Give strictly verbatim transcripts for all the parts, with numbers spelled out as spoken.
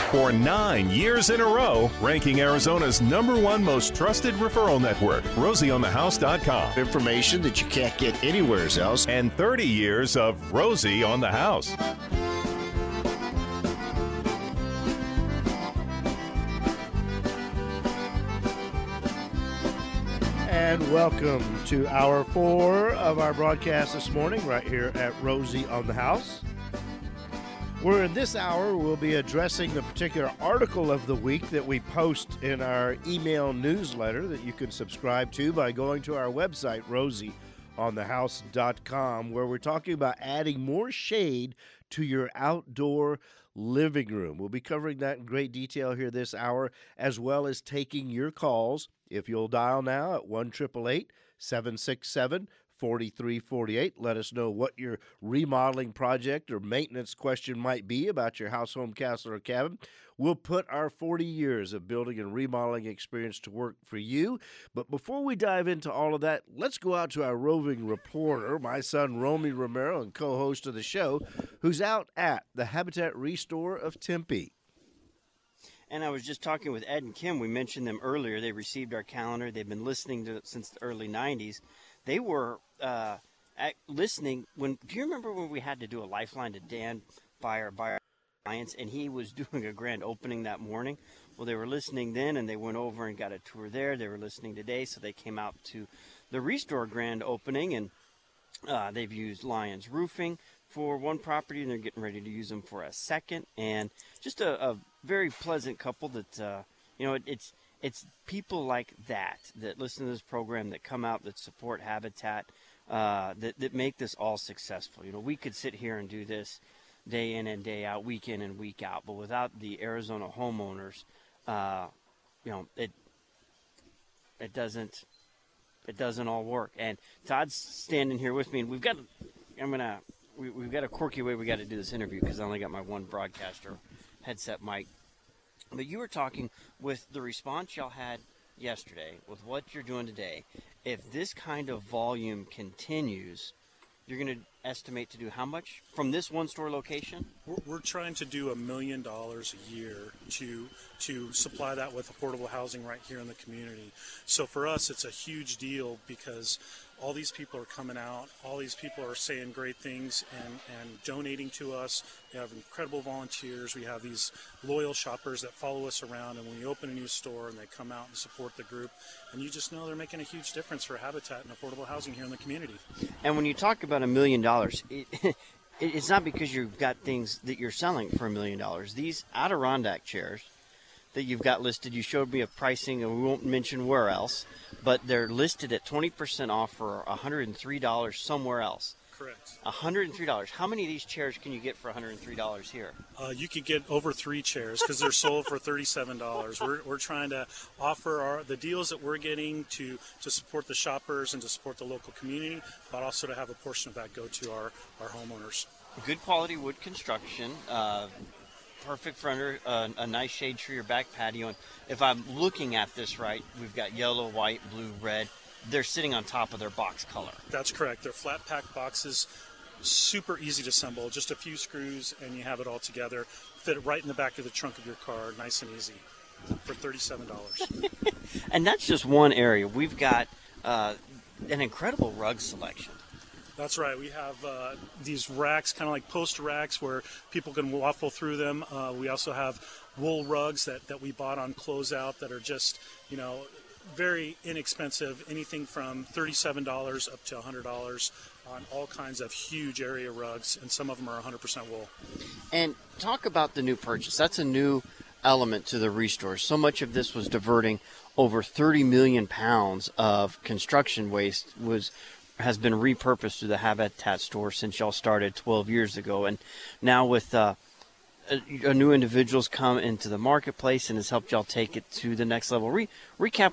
for nine years in a row, ranking Arizona's number one most trusted referral network, rosie on the house dot com. Information that you can't get anywhere else. And thirty years of Rosie on the House. And welcome to hour four of our broadcast this morning, right here at Rosie on the House. Where in this hour we'll be addressing the particular article of the week that we post in our email newsletter that you can subscribe to by going to our website, rosie on the house dot com, where we're talking about adding more shade to your outdoor living room. We'll be covering that in great detail here this hour, as well as taking your calls. If you'll dial now at one eight eight eight, seven six seven, four three four eight, let us know what your remodeling project or maintenance question might be about your house, home, castle, or cabin. We'll put our forty years of building and remodeling experience to work for you. But before we dive into all of that, let's go out to our roving reporter, my son Romy Romero, and co-host of the show, who's out at the Habitat Restore of Tempe. And I was just talking with Ed and Kim. We mentioned them earlier. They received our calendar. They've been listening to it since the early nineties. They were uh, at, listening when. Do you remember when we had to do a lifeline to Dan by our by our clients, and he was doing a grand opening that morning? Well, they were listening then, and they went over and got a tour there. They were listening today, so they came out to the Restore grand opening, and uh, they've used Lions Roofing for one property, and they're getting ready to use them for a second. And just a, a very pleasant couple that, uh, you know, it, it's it's people like that that listen to this program, that come out, that support Habitat, uh, that, that make this all successful. You know, we could sit here and do this day in and day out, week in and week out, but without the Arizona homeowners, uh, you know, it it doesn't it doesn't all work. And Todd's standing here with me, and we've got I'm gonna. We, we've got a quirky way we got to do this interview because I only got my one broadcaster headset mic. But you were talking with the response y'all had yesterday, with what you're doing today. If this kind of volume continues, you're going to estimate to do how much from this one store location? We're, we're trying to do a million dollars a year to to supply that with affordable housing right here in the community. So for us, it's a huge deal because all these people are coming out, all these people are saying great things and, and donating to us. We have incredible volunteers. We have these loyal shoppers that follow us around, and when you open a new store and they come out and support the group, and you just know they're making a huge difference for Habitat and affordable housing here in the community. And when you talk about a million dollars, it, it's not because you've got things that you're selling for a million dollars. These Adirondack chairs that you've got listed, you showed me a pricing, and we won't mention where else, but they're listed at twenty percent off for one hundred three dollars somewhere else. Correct. one hundred three dollars. How many of these chairs can you get for one hundred three dollars here? Uh, you could get over three chairs because they're sold for thirty-seven dollars. We're, we're trying to offer our, the deals that we're getting to, to support the shoppers and to support the local community, but also to have a portion of that go to our, our homeowners. Good quality wood construction. Uh, perfect for under uh, a nice shade tree or back patio. And if I'm looking at this right, we've got yellow, white, blue, red. They're sitting on top of their box color. That's correct. They're flat pack boxes, super easy to assemble. Just a few screws and you have it all together. Fit it right in the back of the trunk of your car, nice and easy, for thirty-seven dollars. And that's just one area. We've got uh, an incredible rug selection. That's right. We have uh, these racks, kind of like post racks, where people can waffle through them. Uh, we also have wool rugs that, that we bought on closeout that are just, you know, very inexpensive, anything from thirty-seven dollars up to one hundred dollars on all kinds of huge area rugs, and some of them are one hundred percent wool. And talk about the new purchase. That's a new element to the Restore. So much of this was diverting over thirty million pounds of construction waste was has been repurposed to the Habitat store since y'all started twelve years ago. And now with uh, a, a new individuals come into the marketplace and has helped y'all take it to the next level. Re- recap what you,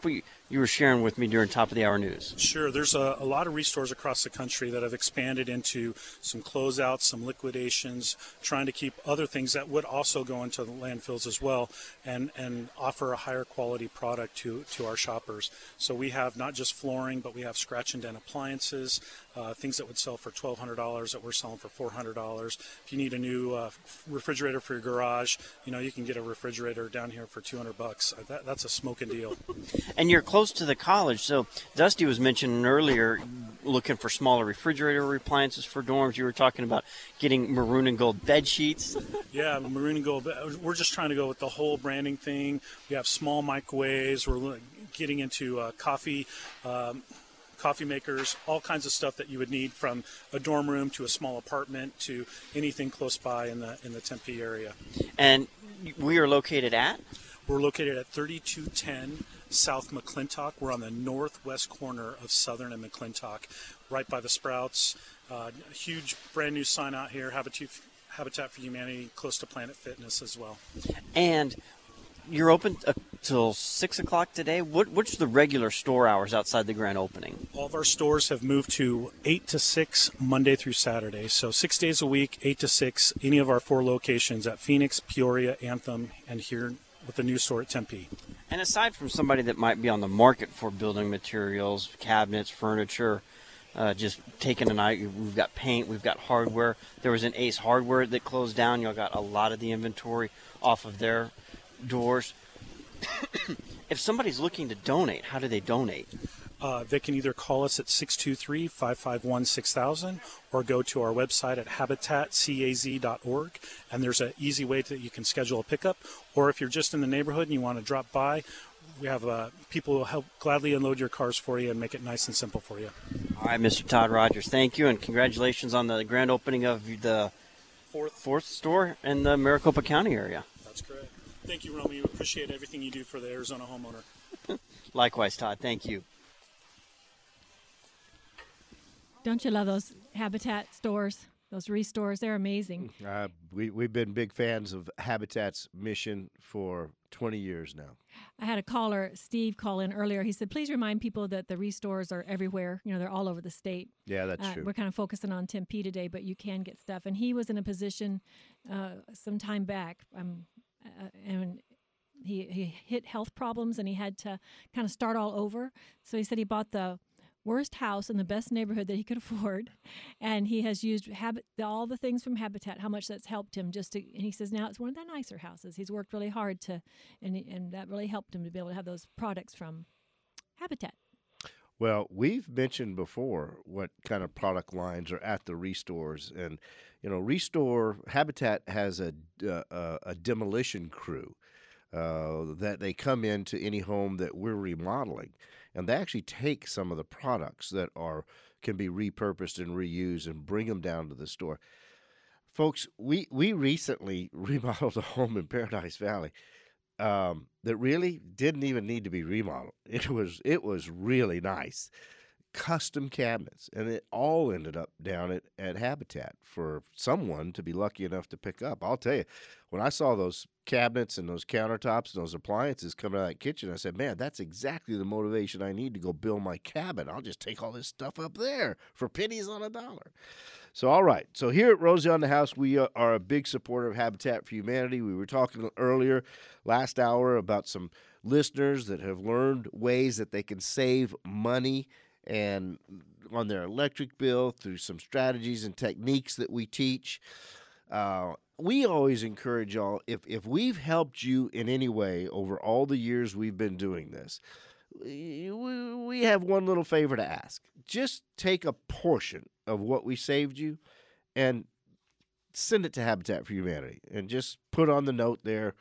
you were sharing with me during Top of the Hour News. Sure. There's a, a lot of restores across the country that have expanded into some closeouts, some liquidations, trying to keep other things that would also go into the landfills as well and, and offer a higher quality product to, to our shoppers. So we have not just flooring, but we have scratch and dent appliances, uh, things that would sell for twelve hundred dollars that we're selling for four hundred dollars. If you need a new uh, refrigerator for your garage, you know, you can get a refrigerator down here for two hundred bucks. That, that's a smoking deal. And you're close to the college, so Dusty was mentioning earlier looking for smaller refrigerator appliances for dorms. You were talking about getting maroon and gold bed sheets. Yeah, maroon and gold. We're just trying to go with the whole branding thing. We have small microwaves. We're getting into uh, coffee um, coffee makers, all kinds of stuff that you would need from a dorm room to a small apartment to anything close by in the in the Tempe area. And we are located at? We're located at thirty-two ten South McClintock. We're on the northwest corner of Southern and McClintock, right by the Sprouts. Uh, a huge brand new sign out here, Habitat, Habitat for Humanity, close to Planet Fitness as well. And you're open until six o'clock today. What, what's the regular store hours outside the grand opening? All of our stores have moved to eight to six Monday through Saturday. So six days a week, eight to six, any of our four locations at Phoenix, Peoria, Anthem, and here with the new store at Tempe. And aside from somebody that might be on the market for building materials, cabinets, furniture, uh, just taking an eye, we've got paint, we've got hardware. There was an Ace Hardware that closed down. Y'all got a lot of the inventory off of their doors. If somebody's looking to donate, how do they donate? Uh, they can either call us at six two three, five five one, six thousand or go to our website at habitat caz dot org, and there's an easy way that you can schedule a pickup. Or if you're just in the neighborhood and you want to drop by, we have uh, people who will help gladly unload your cars for you and make it nice and simple for you. All right, Mister Todd Rogers, thank you, and congratulations on the grand opening of the fourth, fourth store in the Maricopa County area. That's correct. Thank you, Romy. We appreciate everything you do for the Arizona homeowner. Likewise, Todd. Thank you. Don't you love those Habitat stores, those restores? They're amazing. Uh, we, we've been big fans of Habitat's mission for twenty years now. I had a caller, Steve, call in earlier. He said, please remind people that the restores are everywhere. You know, they're all over the state. Yeah, that's uh, true. We're kind of focusing on Tempe today, but you can get stuff. And he was in a position uh, some time back, um, uh, and he, he hit health problems, and he had to kind of start all over. So he said he bought the worst house in the best neighborhood that he could afford, and he has used habit all the things from Habitat. How much that's helped him. Just to, and he says now it's one of the nicer houses. He's worked really hard to, and and that really helped him to be able to have those products from Habitat. Well, we've mentioned before what kind of product lines are at the restores, and you know, Restore Habitat has a uh, a demolition crew uh, that they come into any home that we're remodeling. And they actually take some of the products that are can be repurposed and reused and bring them down to the store. Folks, we, we recently remodeled a home in Paradise Valley um, that really didn't even need to be remodeled. It was it was really nice. Custom cabinets, and it all ended up down at, at Habitat for someone to be lucky enough to pick up. I'll tell you, when I saw those cabinets and those countertops and those appliances coming out of that kitchen, I said, man, that's exactly the motivation I need to go build my cabin. I'll just take all this stuff up there for pennies on a dollar. So, all right. So here at Rosie on the House, we are a big supporter of Habitat for Humanity. We were talking earlier, last hour, about some listeners that have learned ways that they can save money and on their electric bill through some strategies and techniques that we teach. Uh, we always encourage y'all, if, if we've helped you in any way over all the years we've been doing this, we, we have one little favor to ask. Just take a portion of what we saved you and send it to Habitat for Humanity and just put on the note there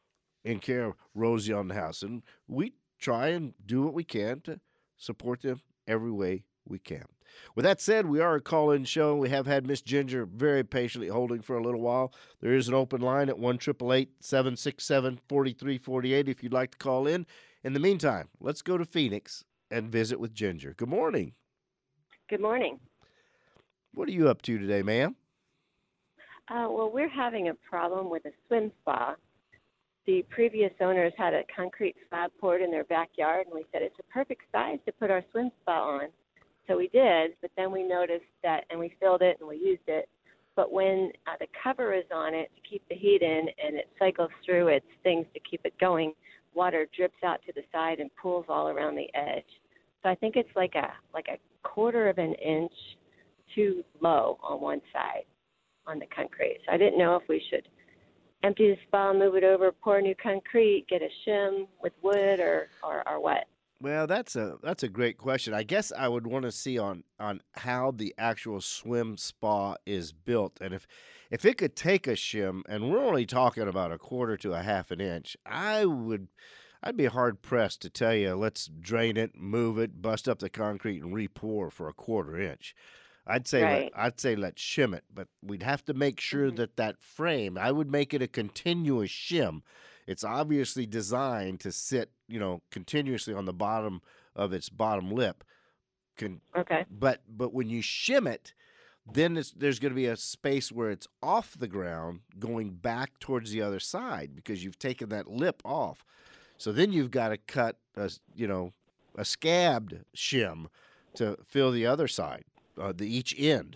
in care of Rosie on the House. And we try and do what we can to support them every way we can. With that said, we are a call-in show. We have had Miss Ginger very patiently holding for a little while. There is an open line at one eight eight eight, seven six seven, four three four eight if you'd like to call in. In the meantime, let's go to Phoenix and visit with Ginger. Good morning. Good morning. What are you up to today, ma'am? Uh, well, we're having a problem with a swim spa, the previous owners had a concrete slab poured in their backyard, and we said it's a perfect size to put our swim spa on. So we did, but then we noticed that, and we filled it and we used it. But when uh, the cover is on it to keep the heat in and it cycles through its things to keep it going, water drips out to the side and pools all around the edge. So I think it's like a like a quarter of an inch too low on one side on the concrete. So I didn't know if we should empty the spa, move it over, pour new concrete, get a shim with wood, or, or, or what? Well, that's a that's a great question. I guess I would want to see on, on how the actual swim spa is built, and if if it could take a shim, and we're only talking about a quarter to a half an inch, I would I'd be hard pressed to tell you let's drain it, move it, bust up the concrete, and re-pour for a quarter inch. I'd say Right. let, I'd say let's shim it, but we'd have to make sure Mhm. that that frame. I would make it a continuous shim. It's obviously designed to sit, you know, continuously on the bottom of its bottom lip. Can, Okay. but but when you shim it, then it's, there's going to be a space where it's off the ground, going back towards the other side because you've taken that lip off. So then you've got to cut a s- you know a scabbed shim to fill the other side, uh, the each end.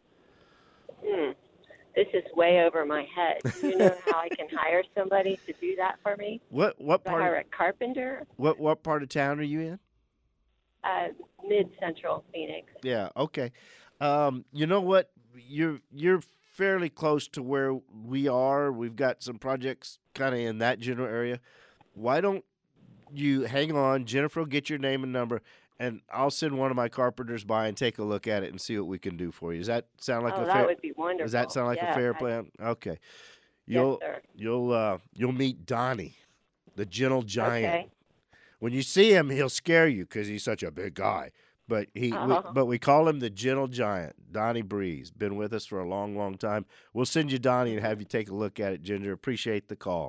Hmm. This is way over my head. Do you know how I can hire somebody to do that for me? What what Do I part hire of, a carpenter? what what part of town are you in? Uh, mid-central Phoenix. Yeah, okay. Um, you know what? You're you're fairly close to where we are. We've got some projects kind of in that general area. Why don't you hang on? Jennifer will get your name and number, and I'll send one of my carpenters by and take a look at it and see what we can do for you. Does that sound like oh, a that fair? would be wonderful. Does that sound like Yeah, a fair I- plan? Okay. Yes, You'll sir. you'll uh, you'll meet Donnie, the gentle giant. Okay. When you see him, he'll scare you because he's such a big guy. But he, we, Oh. but we call him the gentle giant, Donnie Breeze. Been with us for a long, long time. We'll send you Donnie and have you take a look at it, Ginger. Appreciate the call.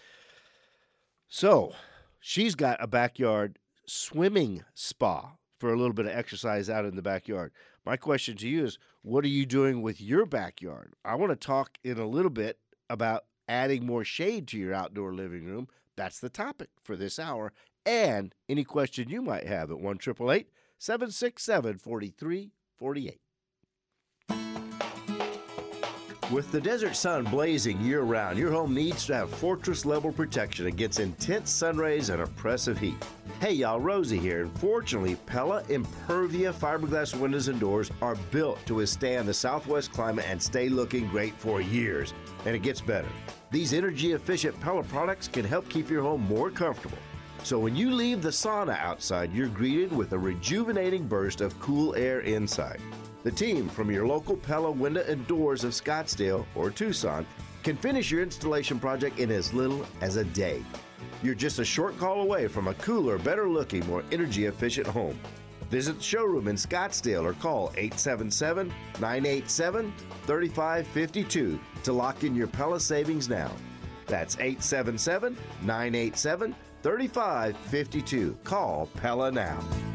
So, she's got a backyard swimming spa for a little bit of exercise out in the backyard. My question to you is, what are you doing with your backyard? I want to talk in a little bit about adding more shade to your outdoor living room. That's the topic for this hour. And any question you might have at one eight eight eight, seven six seven, four three four eight. With the desert sun blazing year-round, your home needs to have fortress-level protection against intense sun rays and oppressive heat. Hey, y'all, Rosie here. And fortunately, Pella Impervia fiberglass windows and doors are built to withstand the Southwest climate and stay looking great for years. And it gets better. These energy-efficient Pella products can help keep your home more comfortable. So when you leave the sauna outside, you're greeted with a rejuvenating burst of cool air inside. The team from your local Pella Window and Doors of Scottsdale or Tucson can finish your installation project in as little as a day. You're just a short call away from a cooler, better-looking, more energy-efficient home. Visit the showroom in Scottsdale or call eight seven seven, nine eight seven, three five five two to lock in your Pella savings now. That's eight seven seven, nine eight seven, three five five two. Call Pella now.